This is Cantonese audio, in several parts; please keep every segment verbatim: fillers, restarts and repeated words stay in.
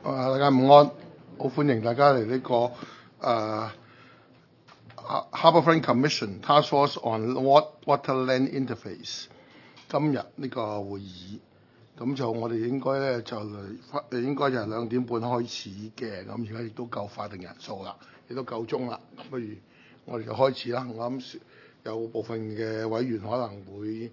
啊，大家午安，好歡迎大家嚟呢、這個誒、uh, Harbourfront Commission Task Force on Water Land Interface 今日呢個會議，咁就我哋應該咧就嚟，應該就係兩點半開始嘅，咁而家亦都夠法定人數啦，亦都夠鐘啦，咁不如我哋就開始啦。我諗有部分嘅委員可能會誒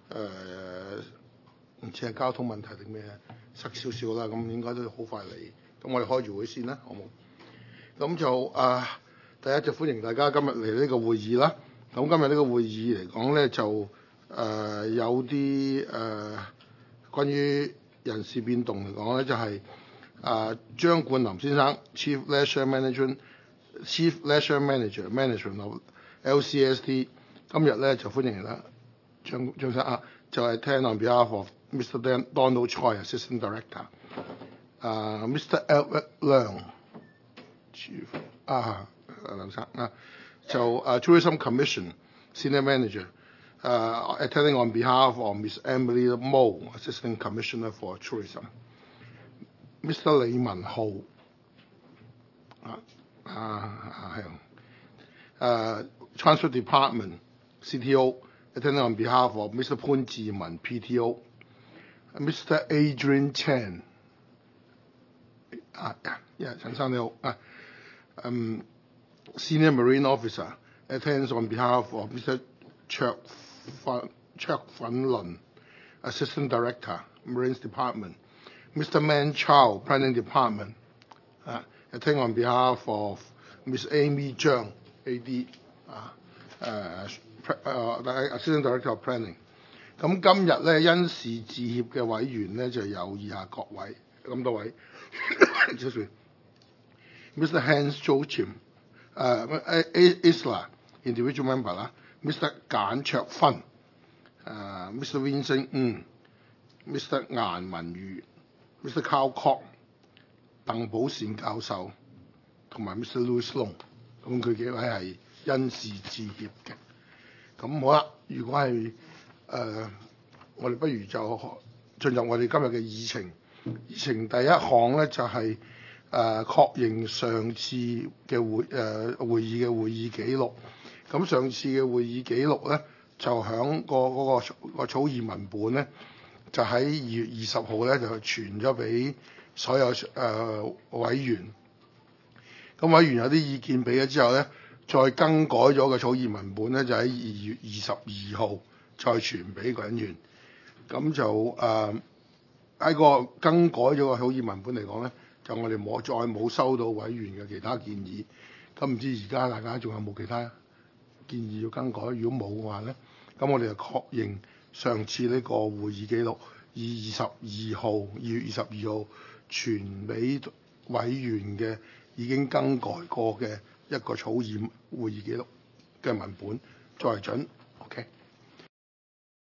唔知係交通問題定咩塞少少啦，咁應該都好快嚟。咁我哋開住會先啦，好冇？咁就啊，第一就歡迎大家今日嚟呢個會議啦。咁今日呢個會議嚟講咧，就誒、呃、有啲誒、呃、關於人事變動嚟講咧，就係、是、啊張冠霖先生 Chief Leisure Manager Chief Leisure Manager Management of L C S T 今日咧就歡迎啦，張張生啊，就係、是、聽 on behalf of Mister Donald Choi Assistant Director。Uh, Mister Albert Leung, Chief 啊，劉生啊，就啊 Tourism Commission Senior Manager， uh, attending on behalf of Miss Emily Mo, Assistant Commissioner for Tourism。Mister 李文浩啊啊係，誒 Transport Department C T O attending on behalf of Mister 潘志文 P T O。Mister Adrian Chan。啊，呀，陳生你好啊，嗯 ，Senior Marine Officer attends on behalf of Mister 卓粉卓粉倫 Assistant Director Marines Department。Mister Man Chow Planning Department 啊 attend on behalf of Miss Amy 張 A D 啊，誒誒 Assistant Director of Planning。咁今日咧因事致歉嘅委員咧就有以下各位，咁多位。Mister Hans Joachim， 誒 Isla individual member 啦 ，Mister 簡卓芬，誒 Mister Vincent 嗯 ，Mister 顏文瑜 ，Mister Carl Kok， 鄧寶善教授，同埋 Mister Louis Long， 咁佢幾位係因事致歉嘅。咁好啦，如果係誒、呃，我哋不如就進入我哋今日嘅議程。議程第一項咧就係、是、誒、呃、確認上次嘅會誒、呃、會議嘅會議記錄。咁上次嘅會議記錄咧就響個嗰個個草擬文本咧，就喺二月二十號咧就傳咗俾所有誒、呃、委員。咁委員有啲意見俾咗之後咧，再更改咗個草擬文本咧，就喺二月二十二號再傳俾委員。咁就誒。呃喺個更改咗個草擬文本嚟講咧，就我哋冇再冇收到委員嘅其他建議。咁唔知而家大家仲有冇其他建議要更改？如果冇嘅話咧，咁我哋就確認上次呢個會議記錄以二十二號二月二十二號傳俾委員嘅已經更改過嘅一個草擬會議記錄嘅文本作為準。OK。